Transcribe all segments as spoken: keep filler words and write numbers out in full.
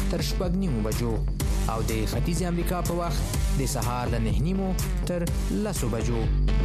تر شپږ نیمو بجو او د ختیځ امریکا په وخت د سهار له نه نیمو تر لسو بجو.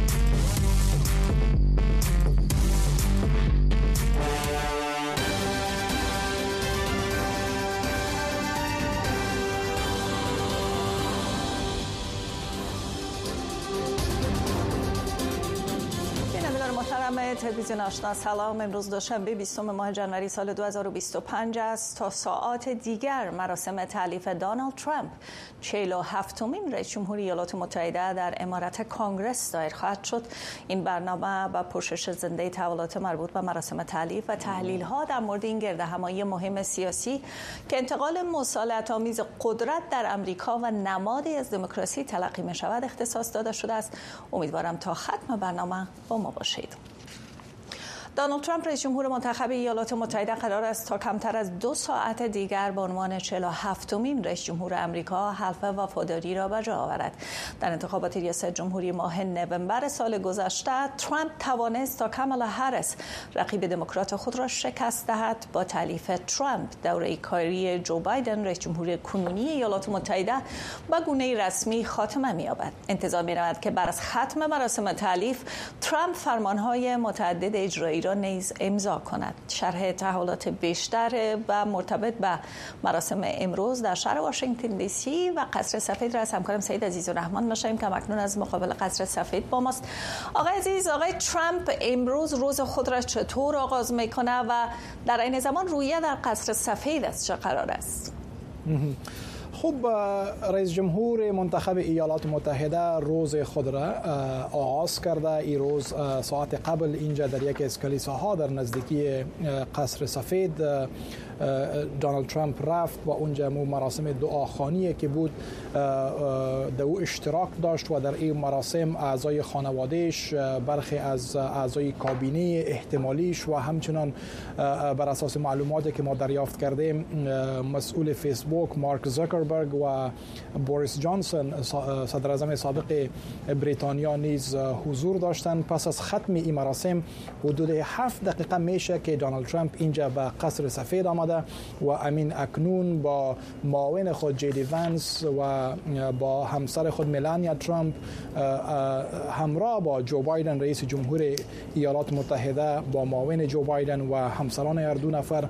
تلویزیون آشنا سلام. امروز دوشنبه بیستم ماه جنوری سال دو هزار و بیست و پنج است. تا ساعات دیگر مراسم تألیف دونالد ترامپ چهل و هفتمین رئیس جمهوری ایالات متحده در عمارت کانگرس دایر خواهد شد. این برنامه با پوشش زنده تحولات مربوط به مراسم تألیف و تحلیل ها در مورد این گردهمایی مهم سیاسی که انتقال مسالمت‌آمیز قدرت در امریکا و نمادی از دموکراسی تلقی می شود اختصاص داده شده است. امیدوارم تا ختم برنامه با ما باشید. دونالد ترامپ رئیس جمهور منتخب ایالات متحده قرار است تا کمتر از دو ساعت دیگر به عنوان چهل و هفتمین رئیس جمهور آمریکا حلف وفاداری را به جا آورد. در انتخابات ریاست جمهوری ماه نوامبر سال گذشته ترامپ توانست تا کامالا هریس رقیب دموکرات خود را شکست دهد. با تألیف ترامپ دوره کاری جو بایدن رئیس جمهور کنونی ایالات متحده به گونه رسمی خاتمه می‌یابد. انتظار می‌رود که بعد از ختم مراسم تألیف ترامپ فرمان‌های متعدد اجرایی را نیز امضا کند. شرح تحولات بیشتر و مرتبط به مراسم امروز در شهر واشنگتن دی سی و قصر سفید را از همکارم سعید عزیزالرحمن می‌شنویم که اکنون از مقابل قصر سفید با ماست. آقای عزیز، آقای ترامپ امروز روز خود را چطور آغاز می‌کنه و در این زمان رویه در قصر سفید از چه قرار است؟ خب، رئیس جمهور منتخب ایالات متحده روز خود را آغاز کرده. این روز ساعت قبل اینجا در یکی از کلیساها در نزدیکی قصر سفید دونالد ترامپ رفت و اونجا مو مراسم دعاخوانی که بود در او اشتراک داشت و در این مراسم اعضای خانوادهش، برخی از اعضای کابینه احتمالیش و همچنان بر اساس معلوماتی که ما دریافت کردیم مسئول فیسبوک مارک زاکربرگ و بوریس جانسون صدر اعظم سابق بریتانیا نیز حضور داشتند. پس از ختم این مراسم حدود هفت دقیقه میشه که دونالد ترامپ اینجا به قصر سفید آمد و امین اکنون با معاون خود جی دی ونس و با همسر خود ملانیا ترامپ همراه با جو بایدن رئیس جمهور ایالات متحده با معاون جو بایدن و همسران هر دو نفر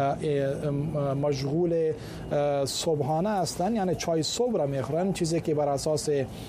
مشغول صبحانه هستند، یعنی چای صبح را میخورن، چیزی که بر اساس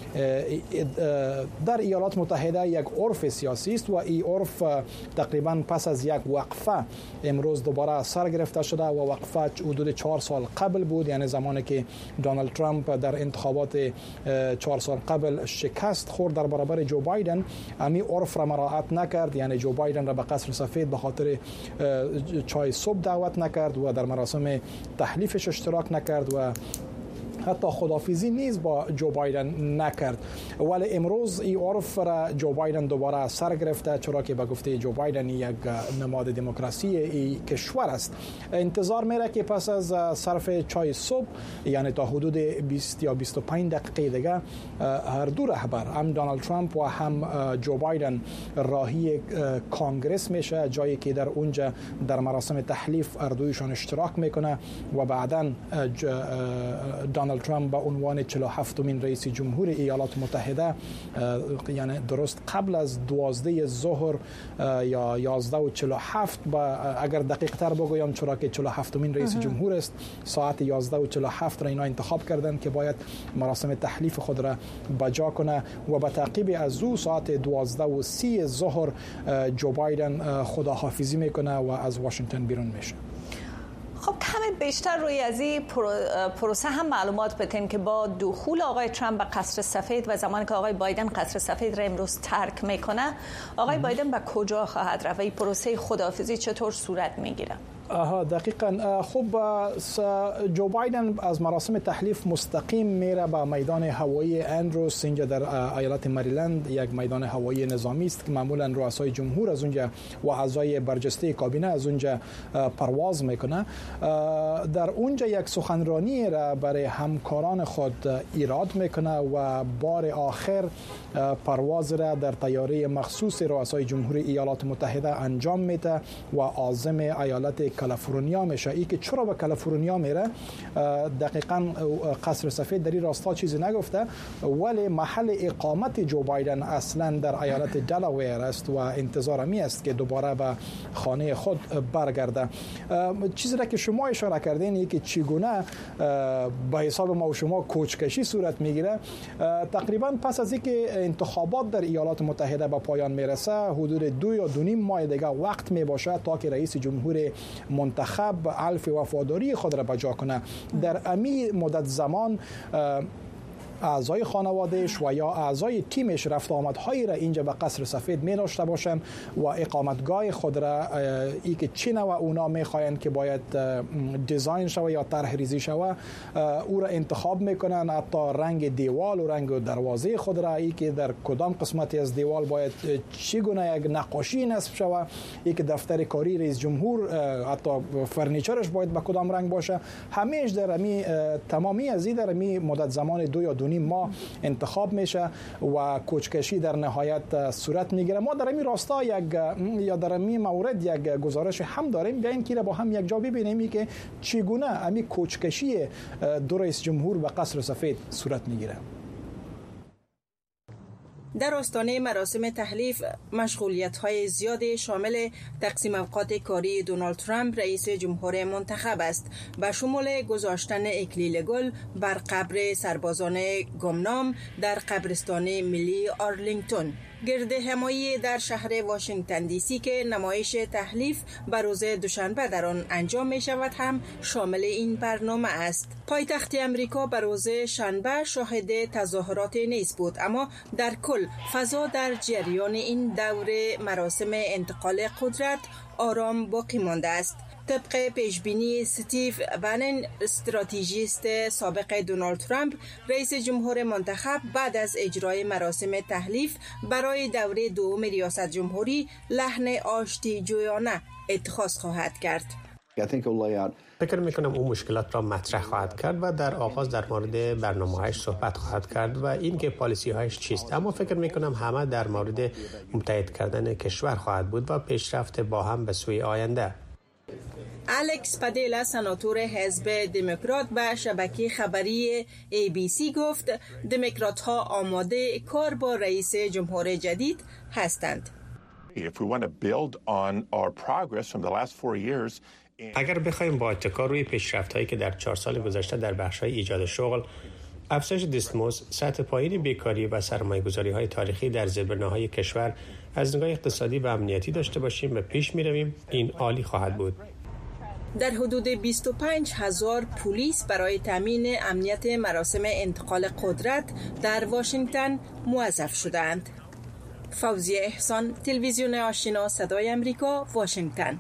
در ایالات متحده یک عرف سیاسی است و این عرف تقریبا پس از یک وقفه امروز دوباره سر گرفته شده و وقفه حدود چهار سال قبل بود، یعنی زمانی که دونالد ترامپ در انتخابات چهار سال قبل شکست خورد در برابر جو بایدن. امی عرف را مراعات نکرد، یعنی جو بایدن را به قصر سفید به خاطر چای صبح دعوت نکرد و در مراسم تحلیفش اشتراک نکرد و حتی خدافیزی نیز با جو بایدن نکرد. ولی امروز این عرف را جو بایدن دوباره سر گرفته، چرا که به گفته جو بایدن یک نماد دموکراسی این کشور است. انتظار میره که پس از صرف چای صبح، یعنی تا حدود بیست یا بیست و پنج دقیقه دیگه، هر دو رهبر، هم دونالد ترامپ و هم جو بایدن، راهی کانگرس میشه، جایی که در اونجا در مراسم تحلیف هر دویشان اشتراک میکنه و بعداً دونالد ترامپ به عنوان چهل و هفتمین رئیس جمهور ایالات متحده، یعنی درست قبل از دوازده ظهر یا یازده و چهل و هفت، اگر دقیق تر بگویم چرا که چهل و هفتمین رئیس جمهور است، ساعت یازده و چهل و هفت را اینا انتخاب کردند که باید مراسم تحلیف خود را بجا کنه و به تعقیب از او ساعت دوازده و سی ظهر جو بایدن خداحافظی میکنه و از واشنگتن بیرون میشه. خب کمی بیشتر روی از این پروسه هم معلومات بدین که با دخول آقای ترامپ به قصر سفید و زمانی که آقای بایدن قصر سفید را امروز ترک میکنه، آقای بایدن به کجا خواهد رفت و این پروسه خداحافظی چطور صورت میگیره؟ آها دقیقاً. خب جو بایدن از مراسم تحلیف مستقیم میره به میدان هوایی اندروس اینجا در ایالت مریلند. یک میدان هوایی نظامی است که معمولاً رؤسای جمهور از اونجا و اعضای برجسته کابینه از اونجا پرواز میکنه. در اونجا یک سخنرانی را برای همکاران خود ایراد میکنه و بار آخر پرواز را در طیاره مخصوص رؤسای جمهور ایالات متحده انجام میده و عازم ایالت کالیفرنیا میشه. ای که چرا به کالیفرنیا میره دقیقاً قصر سفید در این راستا چیزی نگفته، ولی محل اقامت جو بایدن اصلا در ایالت دلاویر است و انتظار می است که دوباره به خانه خود برگرده. چیزی را که شما اشاره کردین ای که چگونه به حساب ما و شما کوچکشی صورت میگیره، تقریبا پس از اینکه انتخابات در ایالات متحده به پایان میرسه حدود دو یا دو نیم ماه دیگه وقت می باشه تا که رئیس جمهور منتخب حلف وفاداری خود را بجا کنه. در امی مدت زمان اعضای خانوادهش و یا اعضای تیمش رفت آمدهایی را اینجا به قصر سفید می داشته باشن و اقامتگاه خود را ای که چی نوع اونا می خواهند که باید دیزاین شوه یا طرح ریزی شوه او را انتخاب میکنن، حتی رنگ دیوال و رنگ دروازه خود را، ای که در کدام قسمتی از دیوال باید چگونه یک نقاشی نصب شوه، ای که دفتر کاری رئیس جمهور حتی فرنیچرش باید به کدام رنگ باشه، همیش در امی تمامی از این در امی مدت زمان دو یا دو ما انتخاب میشه و کوچکشی در نهایت صورت میگیره. ما در این راستا یک یا در این مورد یک گزارش هم داریم، بیاین که با هم یک جا ببینیم که چگونه امی کوچکشی دو رئیس جمهور به قصر سفید صورت میگیره. در آستانه مراسم تحلیف مشغولیت‌های زیادی شامل تقسیم اوقات کاری دونالد ترامپ رئیس جمهور منتخب است، به شمول گذاشتن اکلیل گل بر قبر سربازان گمنام در قبرستان ملی آرلینگتون. گرد همایی در شهر واشنگتن دی سی که نمایش تحلیف به روز دوشنبه در آن انجام می شود هم شامل این برنامه است. پایتخت امریکا به روز شنبه شاهد تظاهرات نیز بود، اما در کل فضا در جریان این دور مراسم انتقال قدرت آرام باقی مانده است. طبق پیشبینی استیو بنن، استراتژیست سابق دونالد ترامپ، رئیس جمهور منتخب بعد از اجرای مراسم تحلیف برای دوره دوم ریاست جمهوری لحن آشتی جویانه اتخاذ خواهد کرد. فکر میکنم اون مشکلات را مطرح خواهد کرد و در آغاز در مورد برنامه‌هایش صحبت خواهد کرد و اینکه پالیسی‌هایش چیست، اما فکر میکنم همه در مورد متحد کردن کشور خواهد بود و پیشرفت با هم به سوی آینده. الکس پدیلا، سناتور حزب دموکرات، به شبکه خبری ای بی سی گفت دموکرات ها آماده کار با رئیس جمهور جدید هستند. اگر بخوایم با اتکا روی پیشرفت‌هایی که در چهار سال گذشته در بخش‌های ایجاد شغل، افزایش دستمزد، سطح پایین بیکاری و سرمایه‌گذاری‌های تاریخی در زیربناهای کشور از نگاه اقتصادی و امنیتی داشته باشیم و پیش می‌رویم، این عالی خواهد بود. در حدود بیست و پنج هزار پلیس برای تامین امنیت مراسم انتقال قدرت در واشنگتن موظف شدند. فوزیه احسان، تلویزیون آشنا، صدای امریکا، واشنگتن.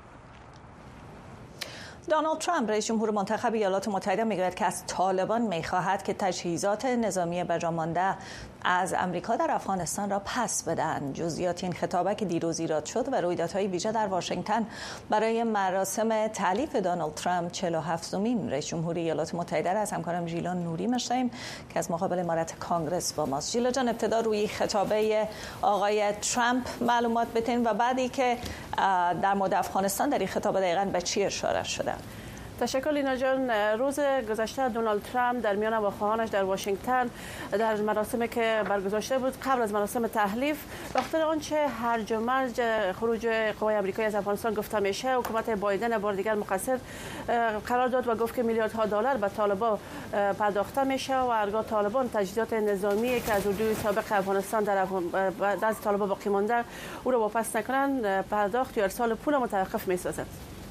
دونالد ترامپ رئیس جمهور منتخب ایالات متحده میگوید که از طالبان میخواهد که تجهیزات نظامی بجامانده از امریکا در افغانستان را پس بدهند. جزئیات این خطابه که دیروز ایراد شد و رویدادهای ویژه در واشنگتن برای مراسم تألیف دونالد ترامپ چهل و هفتمین رئیس جمهوری ایالات متحده را از همکارم ژیلا نوری میشنویم که از مقابل امارت کانگرس با ماست. ژیلا جان، ابتدا روی خطابه آقای ترامپ معلومات بتین و بعدی که در مورد افغانستان در این خطابه دقیقاً به چی اشاره شده؟ تشکر لینا جان. روز گذشته دونالد ترامپ در میان واخواهانش در واشنگتن در مراسمی که برگزار بود قبل از مراسم تحلیف به خاطر آنچه هرج و مرج خروج قوای آمریکایی از افغانستان گفته میشه، حکومت بایدن بار دیگر مقصر قرار داد و گفت که میلیاردها دلار به طالبان پرداخته میشه و هرگاه طالبان تجهیزات نظامی که از اردوی سابق افغانستان در دست طالبان باقی مانده او را واپس نکنند، پرداخت یا ارسال پول متوقف میسازد.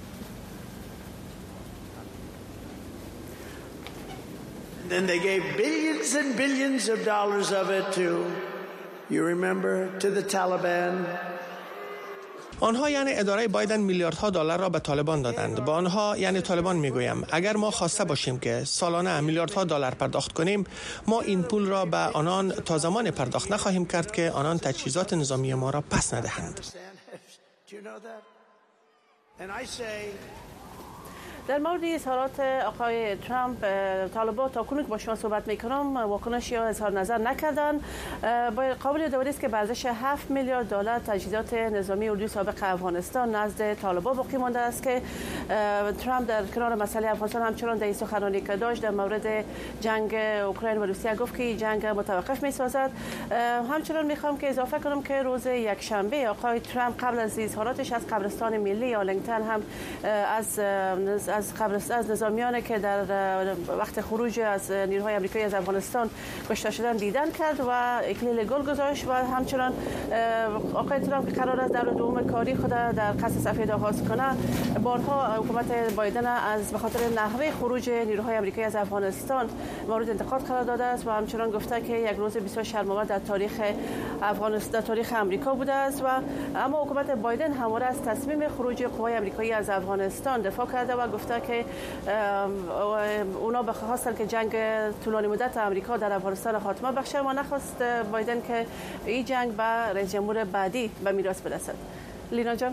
Then they gave billions and billions of dollars of it to, you remember, to the Taliban. آنها یعنی اداره بایدن میلیاردها دلار را به طالبان دادند. با آنها یعنی طالبان میگویم اگر ما خواسته باشیم که سالانه میلیاردها دلار پرداخت کنیم، ما این پول را به آنان تا زمان پرداخت نخواهیم کرد که آنان تجهیزات نظامی ما را پس ندهند. در مورد اظهارات آقای ترامپ، طالبان تا کنون که با شما صحبت میکنم واکنش یا اظهار نظر نکردن. قابل یادآوری است که به ارزش هفت میلیارد دلار تجهیزات نظامی اردوی سابق افغانستان نزد طالبان باقی مانده است که ترامپ در کنار مسئله افغانستان همچنان در سخنرانی که داشت در مورد جنگ اوکراین و روسیه گفت که جنگ متوقف می‌سازد. همچنان میخوام که اضافه کنم که روز یک شنبه آقای ترامپ قبل از اظهاراتش از قبرستان ملی آرلینگتن هم از از قبرستان از نظامیانی که در وقت خروج از نیروهای آمریکایی از افغانستان کشته شدن دیدن کرد و اکلیل گل گذاشت و همچنان آقای ترامپ که قرار است دور دوم کاری خود در قصر سفید آغاز کنه، بارها حکومت بایدن از به خاطر نحوه خروج نیروهای آمریکایی از افغانستان مورد انتقاد قرار داده است و همچنان گفته که یک روز بسیار شرم‌آور در تاریخ افغانستان در تاریخ آمریکا بوده است و اما حکومت بایدن همواره از تصمیم خروج قوای آمریکایی از افغانستان دفاع کرده و گفته که اونا بخواستن که جنگ طولانی مدت آمریکا در افغانستان خاتمه بخشه و نخواست بایدن که این جنگ به رئیس جمهور بعدی به میراث برسد. لینا جان.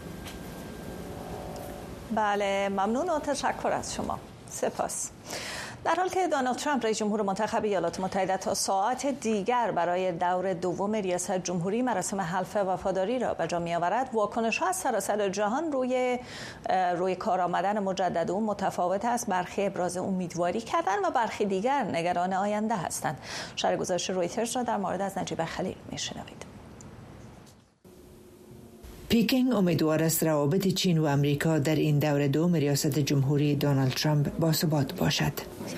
بله، ممنون و تشکر از شما. سپاس. در حالی که دونالد ترامپ رئیس جمهور منتخب ایالات متحده تا ساعت دیگر برای دور دوم ریاست جمهوری مراسم حلف وفاداری را به جا می‌آورد، واکنش‌ها از سراسر جهان روی روی کار آمدن مجدد او متفاوت است. برخی ابراز امیدواری کردند و برخی دیگر نگران آینده هستند. شرح گزارش رویترز را در مورد از نجیب خلیل می‌شنوید. پیکینگ امیدوار است روابط چین و آمریکا در این دور دوم ریاست جمهوری دونالد ترامپ باثبات باشد.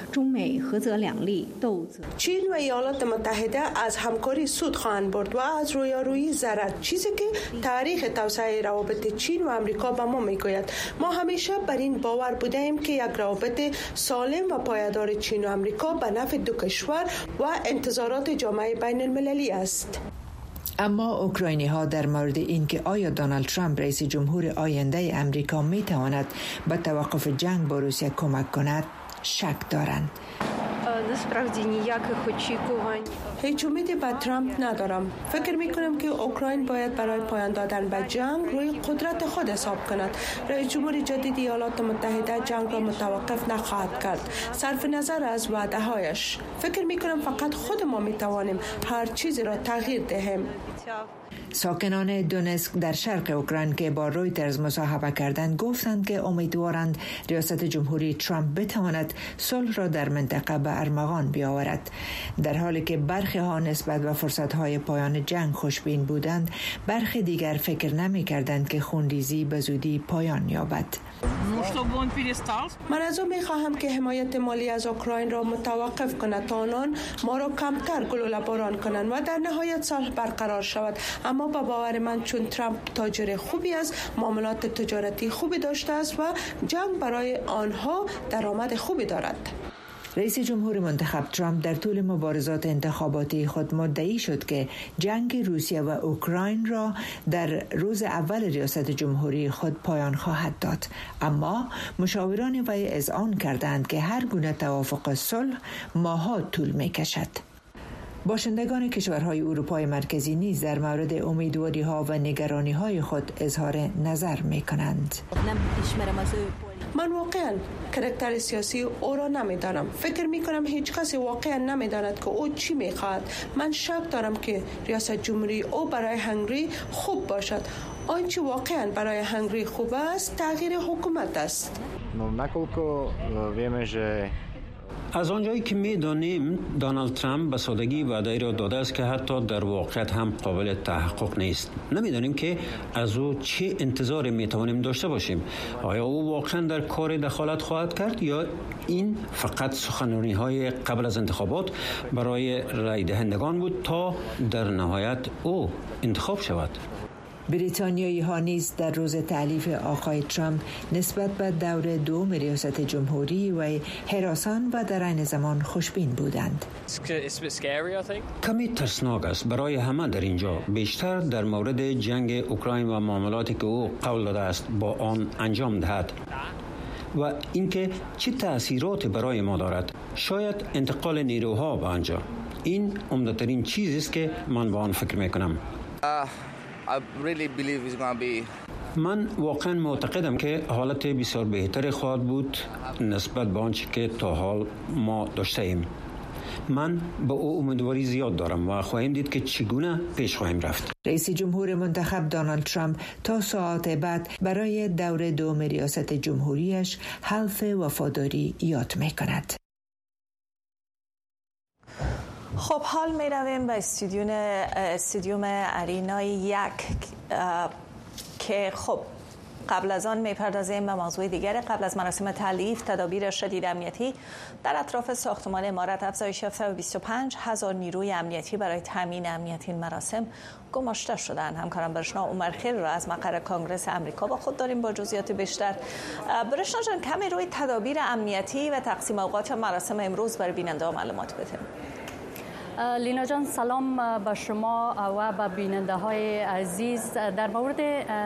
چین و ایالات متحده از همکاری سود خواهند برد و از رویارویی ضرر، چیزی که تاریخ توسعه روابط چین و آمریکا به ما میگوید. ما همیشه بر این باور بوده ایم که یک روابط سالم و پایدار چین و آمریکا به نفع دو کشور و انتظارات جامعه بین المللی است. اما اوکراینی ها در مورد اینکه آیا دونالد ترامپ رئیس جمهور آینده امریکا می تواند به توقف جنگ با روسیه کمک کند شک دارند. هیچ امیدی به ترامپ ندارم. فکر می کنم که اوکراین باید برای پایان دادن به جنگ روی قدرت خود حساب کند. رئیس جمهور جدید ایالات متحده جنگ را متوقف نخواهد کرد. صرف نظر از وعده هایش، فکر می کنم فقط خود ما می توانیم هر چیزی را تغییر دهیم. ساکنان دونسک در شرق اوکراین که با رویترز مصاحبه کردند گفتند که امیدوارند ریاست جمهوری ترامپ بتواند صلح را در منطقه به ارمغان بیاورد. در حالی که برخی ها نسبت به فرصت‌های پایان جنگ خوشبین بودند، برخی دیگر فکر نمی‌کردند که خونریزی به زودی پایان یابد. من از او می‌خواهم که حمایت مالی از اوکراین را متوقف کند تا آنان ما را کمتر گلوله باران کنند و در نهایت صلح برقرار شود. اما با باور من چون ترامپ تاجر خوبی است، معاملات تجارتی خوبی داشته است و جنگ برای آنها درآمد خوبی دارد. رئیس جمهور منتخب ترامپ در طول مبارزات انتخاباتی خود مدعی شد که جنگ روسیه و اوکراین را در روز اول ریاست جمهوری خود پایان خواهد داد. اما مشاوران وی اذعان کردند که هر گونه توافق صلح ماه‌ها طول می‌کشد. باشندگان کشورهای اروپای مرکزی نیز در مورد امیدواری‌ها و نگرانی‌های خود اظهار نظر می‌کنند. من واقعا کاراکتر سیاسی او را نمیدانم. فکر میکنم هیچ کسی واقعا نمیداند که او چی میخواهد. من شک دارم که ریاست جمهوری او برای هنگری خوب باشد. آنچه واقعا برای هنگری خوب است تغییر حکومت است. از آنجایی که می‌دانیم دونالد ترامپ به سادگی وعده را داده است که حتی در واقعیت هم قابل تحقق نیست. نمی‌دانیم که از او چه انتظاری می‌توانیم داشته باشیم. آیا او واقعا در کار دخالت خواهد کرد یا این فقط سخنرانی‌های قبل از انتخابات برای رای دهندگان بود تا در نهایت او انتخاب شود؟ بریتانیایی ها نیز در روز تألیف آقای ترامپ نسبت به دور دوم ریاست جمهوری و هراسان و در عین زمان خوشبین بودند. کمی ترسناک است برای همه در اینجا، بیشتر در مورد جنگ اوکراین و معاملاتی که او قول داده است با آن انجام دهد و اینکه چه تأثیراتی برای ما دارد. شاید انتقال نیروها به آنجا. این عمده‌ترین چیزی است که من با آن فکر می‌کنم. I really believe it's going to be من واقعا معتقدم که حالت بسیار بهتری خواهد بود نسبت به آنچه که تا حال ما داشته ایم. من به او امیدواری زیاد دارم و خواهیم دید که چگونه پیش خواهیم رفت. رئیس جمهور منتخب دونالد ترامپ تا ساعات بعد برای دور دوم ریاست جمهوریش حلف وفاداری یاد می کند. خب حال می رویم به استودیوم استودیوم ارینا یک که خب قبل از آن میپردازیم به موضوع دیگر. قبل از مراسم تألیف تدابیر شدید امنیتی در اطراف ساختمان امارت افزایش یافته و بیست و پنج هزار نیروی امنیتی برای تامین امنیت این مراسم گماشته شدند. همکارم برشنا عمرخیل را از مقر کنگره آمریکا با خود داریم با جزئیات بیشتر. برشنا جان کمی روی تدابیر امنیتی و تقسیم اوقات مراسم امروز برای بیننده معلومات بده. لینا جان سلام به شما و به بیننده های عزیز. در مورد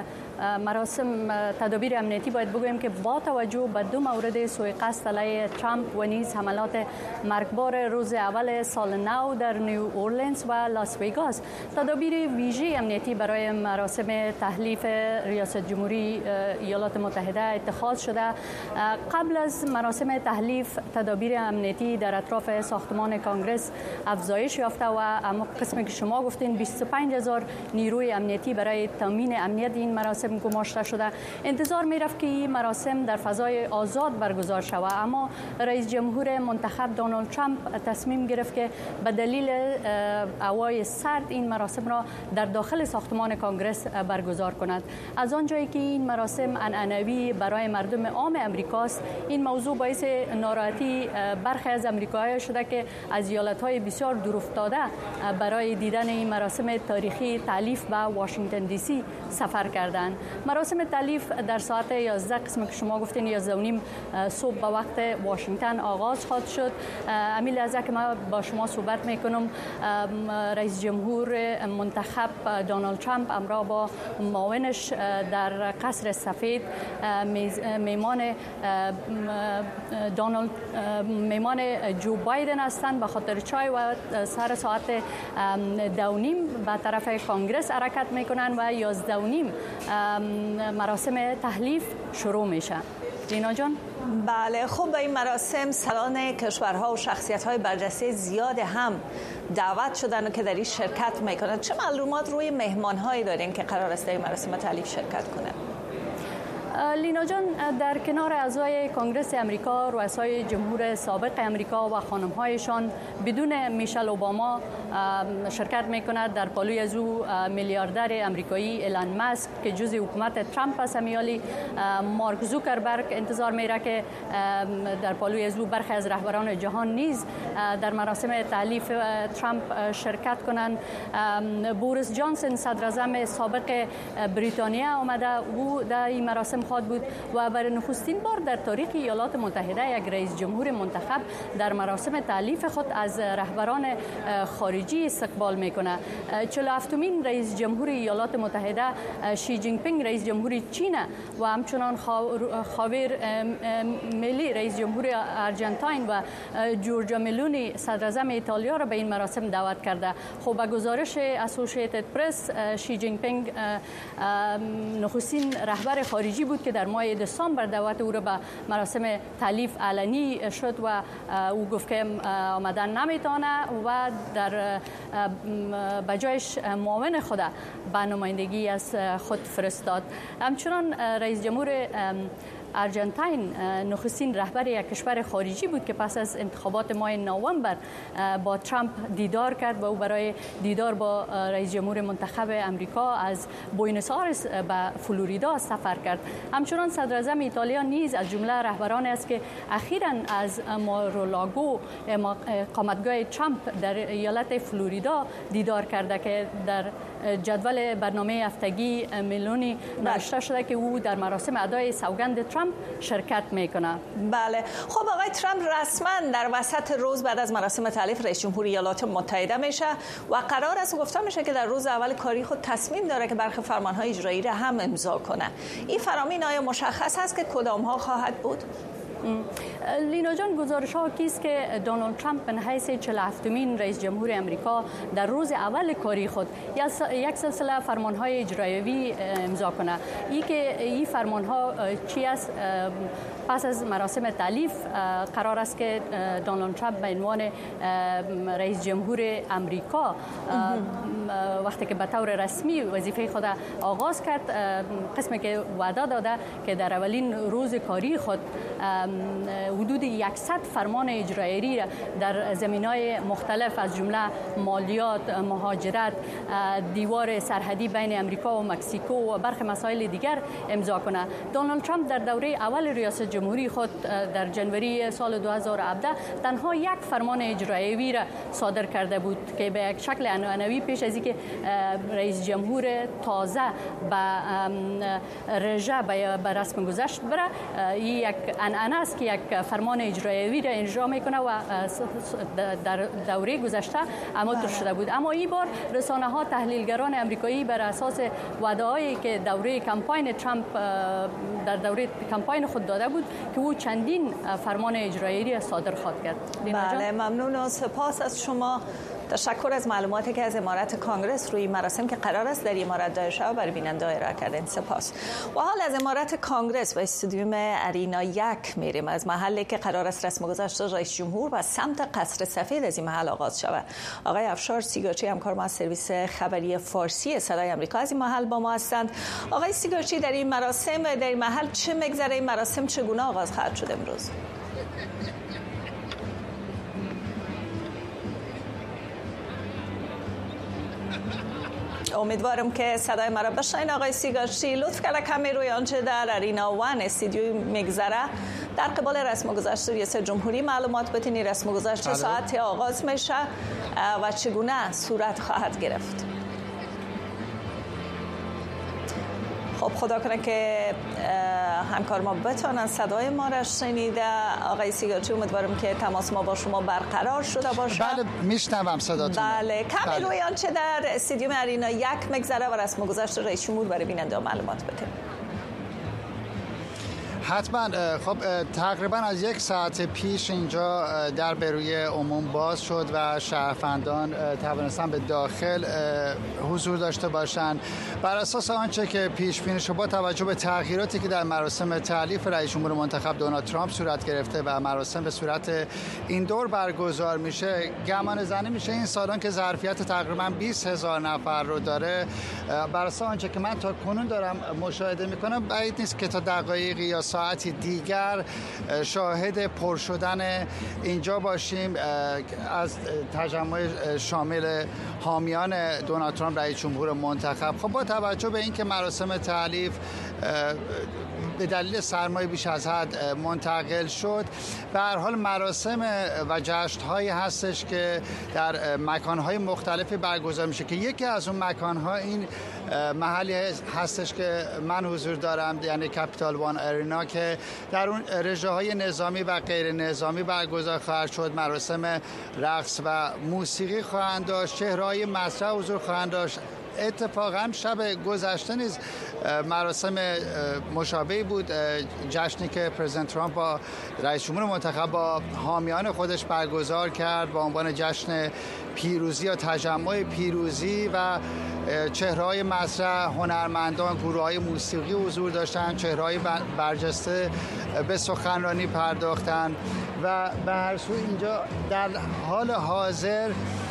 مراسم تدابیر امنیتی باید بگویم که با توجه به دو مورد سوء قصد علیه ترامپ و نیز حملات مرگبار روز اول سال نو در نیو اورلینز و لاس ویگاس تدابیر ویژه امنیتی برای مراسم تحلیف ریاست جمهوری ایالات متحده اتخاذ شده. قبل از مراسم تحلیف تدابیر امنیتی در اطراف ساختمان کنگره افزایش یافته و اما قسمی که شما گفتین بیست و پنج هزار نیروی امنیتی برای تامین امنیت این مراسم گماشته شده. انتظار می رفت که این مراسم در فضای آزاد برگزار شود، اما رئیس جمهور منتخب دونالد ترامپ تصمیم گرفت که به دلیل هوای سرد این مراسم را در داخل ساختمان کنگره برگزار کند. از آنجایی که این مراسم عنعنوی برای مردم عام امریکاست، این موضوع باعث ناراحتی برخی از امریکایی‌ها شده که از ایالت‌های بسیار دورافتاده برای دیدن این مراسم تاریخی تألیف به واشنگتن دی سی سفر کردند. مراسم تألیف در ساعت یازده قسم که شما گفتین یازده و نیم صبح به وقت واشنگتن آغاز خواهد شد. امیل از که ما با شما صحبت میکنم رئیس جمهور منتخب دونالد ترامپ همراه با معاونش در قصر سفید میمان دونالد میمان جو بایدن هستند. به خاطر چای و سر ساعت دو نیم به طرف کنگره حرکت میکنن و یازده و نیم مراسم تحلیف شروع میشه. دینا جان؟ بله، خب به این مراسم سران کشورها و شخصیت‌های برجسته زیاد هم دعوت شدن و که در این شرکت میکنند. چه معلومات روی مهمان‌هایی دارین که قرار است در این مراسم تحلیف شرکت کنند؟ لینا جان، در کنار اعضای کنگره امریکا، رؤسای جمهور سابق امریکا و خانم‌هایشان بدون میشل اوباما شرکت میکند. در پالوی از او میلیاردر امریکایی ایلان ماسک که جزء حکومت ترامپ است، میالی مارک زوکربرگ انتظار میره که در پالوی از او برخی از رهبران جهان نیز در مراسم تألیف ترامپ شرکت کنند. بوریس جانسون صدر اعظم سابق بریتانیا آمده، او در این مراسم خواهد بود و برای نخستین بار در تاریخ ایالات متحده یک رئیس جمهور منتخب در مراسم تألیف خود از رهبران خارجی استقبال میکنه. چهل و هفتمین رئیس جمهور ایالات متحده شی جین پینگ رئیس جمهور چین و همچنان خاویر ملی رئیس جمهور آرژانتین و جورجیا ملونی صدر اعظم ایتالیا را به این مراسم دعوت کرده. خب به گزارش اسوسییتد پرس، شی جین پینگ نخستین رهبر خارجی بود که در ماه دسامبر دعوت او را به مراسم تألیف علنی شد و او گفت که آمدن نمیتونه و در بجایش معاون خود به نمایندگی از خود فرستاد. همچنان رئیس جمهور آرژانتین نخستین رهبر یک کشور خارجی بود که پس از انتخابات ماه نوامبر با ترامپ دیدار کرد و او برای دیدار با رئیس جمهور منتخب امریکا از بوینس آیرس به فلوریدا سفر کرد. همچنان صدر اعظم ایتالیا نیز از جمله رهبران است که اخیراً از مارولاگو اقامتگاه ترامپ در ایالت فلوریدا دیدار کرده که در جدول برنامه هفتگی ملونی نوشته شده که او در مراسم ادای سوگند ترامپ شرکت میکنه. بله، خب آقای ترامپ رسما در وسط روز بعد از مراسم تألیف رئیس جمهور ایالات متحده میشه و قرار است گفته میشه که در روز اول کاری خود تصمیم داره که برخی فرمانهای اجرایی را هم امضا کنه. این فرامین آیا مشخص است که کدام ها خواهد بود؟ لینا جان، گزارش ها کیست که دونالد ترامپ به حیث چهل و هفتمین رئیس جمهور امریکا در روز اول کاری خود یک سلسله فرمان های اجرایی امضا کنه. ای که این فرمان ها چی است؟ پس از مراسم تالیف قرار است که دونالد ترامپ به عنوان رئیس جمهور امریکا وقتی که به طور رسمی وظیفه خود آغاز کرد، قسمی که وعده داده که در اولین روز کاری خود حدود صد فرمان اجرایی را در زمینهای مختلف از جمله مالیات، مهاجرت، دیوار سرحدی بین امریکا و مکزیکو و برخی مسائل دیگر امضا کنه. دونالد ترامپ در دوره اول ریاست جمهوری خود در جنوری سال دو هزار و هفده تنها یک فرمان اجرایی را صادر کرده بود که به یک شکل عنعنوی پیش از اینکه رئیس جمهور تازه به رژه به رسم گذشت بره، این یک عنعنه است که یک فرمان اجرایی را اجرا میکنه و در دوره گذشته عمل شده بود. اما این بار رسانه ها، تحلیلگران امریکایی بر اساس وعده هایی که دوره کمپاین ترامپ در دوره کمپاین خود داده بود که او چندین فرمان اجرایی را صادر خواهد کرد. بله، ممنون و سپاس از شما. تشکر از معلوماتی که از امارت کانگرس روی مراسم که قرار است در امارت دایر شود برای بیننده ارائه کردین. سپاس. و حال از امارت کانگرس و استادیوم ارینا یک میریم، از محلی که قرار است رسم گذشت رئیس جمهور و سمت قصر سفید از این محل آغاز شود. آقای افشار سیگارچی، همکار ما از سرویس خبری فارسی صدای آمریکا، از این محل با ما هستند. آقای سیگارچی، در این مراسم و در این محل چه میگذره؟ این مراسم چگونه آغاز خواهد شد امروز؟ امیدوارم که صدای مرا بشنوید. آقای سیگارچی، لطف کرده کمی روی آنچه در ارینا وان استودیو میگذره در قبال رسم گذشت ریاست جمهوری معلومات بدین. رسم گذشت چه ساعتی آغاز میشه و چگونه صورت خواهد گرفت؟ خب خدا کنه که همکار ما بتونن صدای ما را شنیده. آقای سیگارچی، امیدوارم که تماس ما با شما برقرار شده باشه. بله، میشنوم صداتون. بله، کمی روی آنچه در استادیوم ارینا یک مگذره و رسم گذشت رئیس جمهور برای بیننده معلومات بده. حتما. خب تقریبا از یک ساعت پیش اینجا در به روی عموم باز شد و شهروندان توانستن به داخل حضور داشته باشند. بر اساس آنچه که پیش بینی شد، با توجه به تغییراتی که در مراسم تالیف رئیس جمهور منتخب دونالد ترامپ صورت گرفته و مراسم به صورت این دور برگزار میشه، گمان زنی میشه این سالن که ظرفیت تقریبا بیست هزار نفر رو داره. بر اساس آنچه که من تا کنون دارم مشاهده میکنم، بعید نیست که تا دقایقی یا ساعتی دیگر شاهد پر شدن اینجا باشیم از تجمع شامل حامیان دونالد ترامپ رئیس جمهور منتخب. خب با توجه به اینکه مراسم تالیف به دلیل سرمایه بیش از حد منتقل شد، به هر حال مراسم و جشن‌هایی هستش که در مکان‌های مختلفی برگزار میشه که یکی از اون مکان‌ها این محلی هستش که من حضور دارم، یعنی کپیتال وان ارینا، که در اون رژه‌های نظامی و غیر نظامی برگزار خواهد شد. مراسم رقص و موسیقی خواهند داشت، چهره‌های مطرح حضور خواهند داشت. اتفاقا شب گذشته نیز مراسم مشابهی بود، جشنی که پرزیدنت ترامپ با رئیس جمهور منتخب با حامیان خودش برگزار کرد با عنوان جشن پیروزی یا تجمع پیروزی و چهره‌های مطرح، هنرمندان، گروه‌های موسیقی حضور داشتند، چهره‌های برجسته به سخنرانی پرداختند و به هر سو اینجا در حال حاضر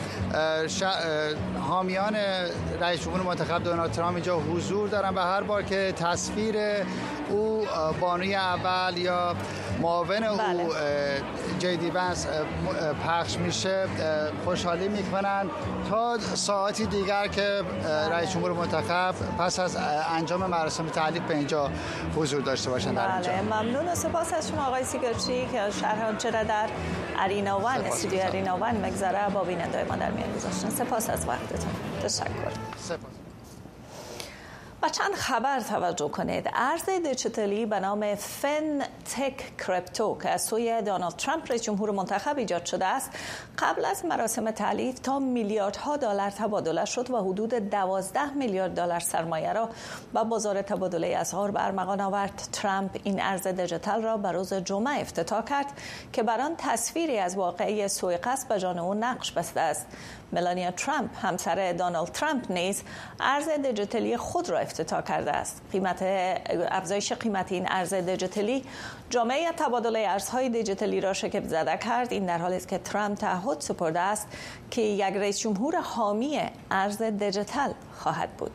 حامیان رئیس جمهور منتخب دونالد ترامپ اینجا حضور دارن و هر بار که تصویر او بانوی اول یا معاون او بله. جی دی وانس پخش میشه خوشحالی میکنن تا ساعتی دیگر که رئیس جمهور منتخب پس از انجام مراسم تالیف به اینجا حضور داشته باشند. در اینجا بله، ممنون و سپاس از شما آقای سیگارچی که شرح آنچه را در ارینا وان استودیو ارینا وان مگذره با بیننده ما در میان گذاشتن. سپاس از وقتتون. تشکر. سپاس. و چند خبر توجه کنید. ارز دیجیتالی به نام فن تک کریپتو که از سوی دونالد ترامپ رئیس جمهور منتخب ایجاد شده است، قبل از مراسم تألیف تا میلیاردها دلار تبادله شد و حدود دوازده میلیارد دلار سرمایه را به بازار تبادله اسعار به ارمغان آورد. ترامپ این ارز دیجیتال را به روز جمعه افتتاح کرد که بر آن تصویری از واقعه سوء قصد به جان او نقش بسته است. ملانیا ترامپ همسر دونالد ترامپ نیز ارز دیجیتالی خود را افتتاح کرده است. قیمت افزایش قیمت این ارز دیجیتالی جامعه تبادل ارزهای دیجیتالی را شگفت زده کرد. این در حالی است که ترامپ تعهد سپرده است که یک رئیس جمهور حامی ارز دیجیتال خواهد بود.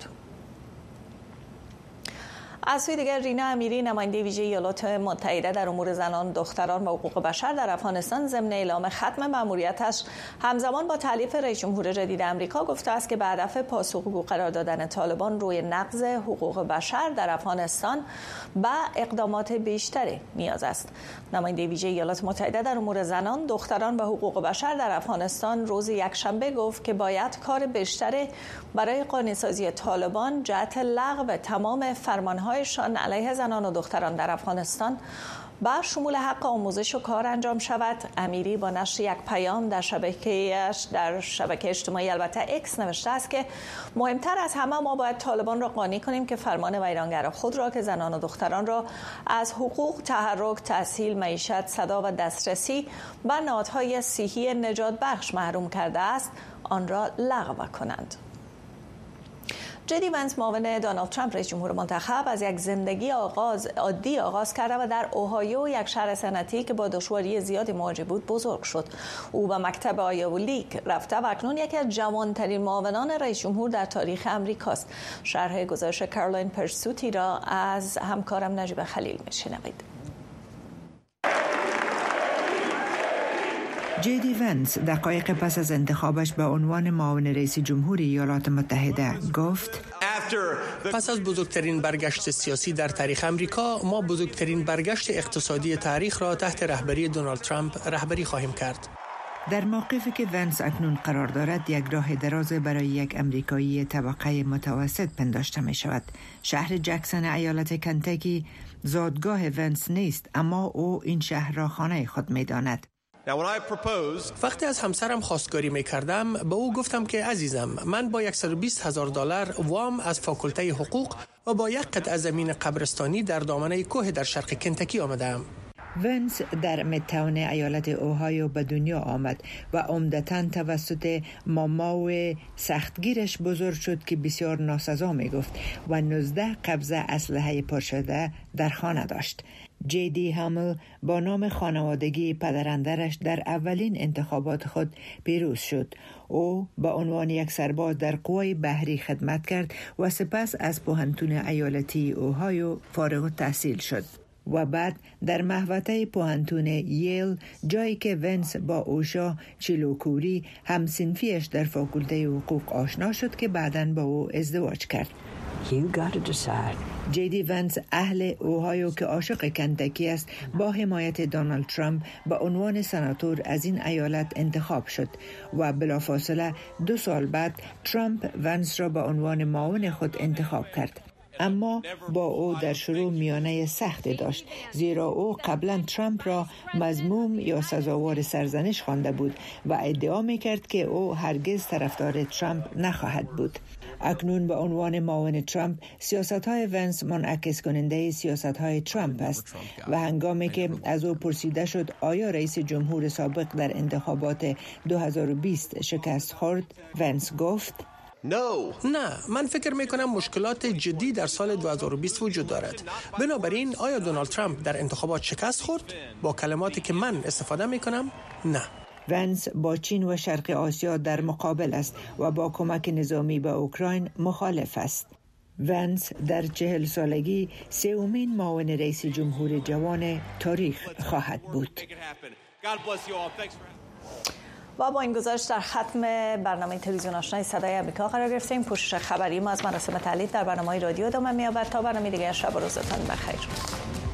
از سوی دیگر رینا امیری نماینده ویژه ایالات متحده در امور زنان، دختران و حقوق بشر در افغانستان ضمن اعلام ختم مأموریتش همزمان با تألیف رئیس جمهور جدید آمریکا گفته است که به هدف پاسخگو قرار دادن طالبان روی نقض حقوق بشر در افغانستان به اقدامات بیشتری نیاز است. نماینده ویژه ایالات متحده در امور زنان، دختران و حقوق بشر در افغانستان روز یکشنبه گفت که باید کار بیشتری برای قانون‌سازی طالبان جهت لغو تمام فرمان‌های شان علیه زنان و دختران در افغانستان با شمول حق آموزش و کار انجام شود. امیری با نشر یک پیام در شبکه‌اش در شبکه اجتماعی البته اکس نوشته است که مهمتر از همه ما باید طالبان را قانع کنیم که فرمان ویرانگر خود را که زنان و دختران را از حقوق، تحرک، تحصیل، معیشت، صدا و دسترسی به نهادهای صحی نجات بخش محروم کرده است آن را لغو کنند. جدی ونس معاون دونالد ترامپ رئیس جمهور منتخب از یک زندگی آغاز عادی آغاز کرده و در اوهایو، یک شهر صنعتی که با دشواری زیادی مواجه بود، بزرگ شد. او به مکتب آیاوا لیگ رفته و اکنون یکی از جوانترین معاونان رئیس جمهور در تاریخ امریکاست. شرح گزارش کارولین پرسوتی را از همکارم نجیب خلیل میشنوید. جدی ونس دقایق پس از انتخابش به عنوان معاون رئیس جمهور ایالات متحده گفت: پس از بزرگترین برگشت سیاسی در تاریخ امریکا، ما بزرگترین برگشت اقتصادی تاریخ را تحت رهبری دونالد ترامپ رهبری خواهیم کرد. در موقفی که ونس اکنون قرار دارد، یک راه دراز برای یک امریکایی طبقه متوسط پنداشته می شود. شهر جکسون ایالت کنتاکی زادگاه ونس نیست، اما او این شهر را خانه خود می داند. وقتی از همسرم خواستگاری می کردم، به او گفتم که عزیزم، من با صد و بیست هزار دلار وام از فاکولته حقوق و با یک قطعه زمین قبرستانی در دامنه کوه در شرق کنتاکی آمدم. ونس در میدتاون ایالت اوهایو به دنیا آمد و عمدتاً توسط ماما و سختگیرش بزرگ شد که بسیار ناسزا می گفت و نوزده قبضه اسلحه پرشده در خانه داشت. جی دی هامل با نام خانوادگی پدراندرش در اولین انتخابات خود پیروز شد. او با عنوان یک سرباز در قوای بحری خدمت کرد و سپس از پوهنتون ایالتی اوهایو فارغ التحصیل شد و بعد در محوطه پوهنتون ییل، جایی که ونس با اوشا چیلوکوری همسنفیش در فاکولته حقوق آشنا شد که بعداً با او ازدواج کرد. جدی ونس اهل اوهایو که عاشق کنتاکی است، با حمایت دونالد ترامپ به عنوان سناتور از این ایالت انتخاب شد و بلافاصله دو سال بعد ترامپ ونس را به عنوان معاون خود انتخاب کرد. اما با او در شروع میانه سختی داشت، زیرا او قبلا ترامپ را مذموم یا سزاوار سرزنش خوانده بود و ادعا میکرد که او هرگز طرفدار ترامپ نخواهد بود. اکنون به عنوان معاون ترامپ، سیاست‌های ونس منعکس کننده سیاست‌های ترامپ است و هنگامی که از او پرسیده شد آیا رئیس جمهور سابق در انتخابات دو هزار و بیست شکست خورد، ونس گفت: نه، من فکر میکنم مشکلات جدی در سال دو هزار و بیست وجود دارد. بنابراین آیا دونالد ترامپ در انتخابات شکست خورد؟ با کلماتی که من استفاده میکنم، نه. ونس با چین و شرق آسیا در مقابل است و با کمک نظامی به اوکراین مخالف است. ونس در چهل سالگی سومین معاون رئیس جمهور جوان تاریخ خواهد بود. و با این گزارش در ختم برنامه تلویزیون آشنای صدای آمریکا قرار گرفتیم. پوشش خبری ما از مراسم تألیف در برنامه رادیو ادامه می‌یابد. تا برنامه دیگه، شب و روزتان بخیر.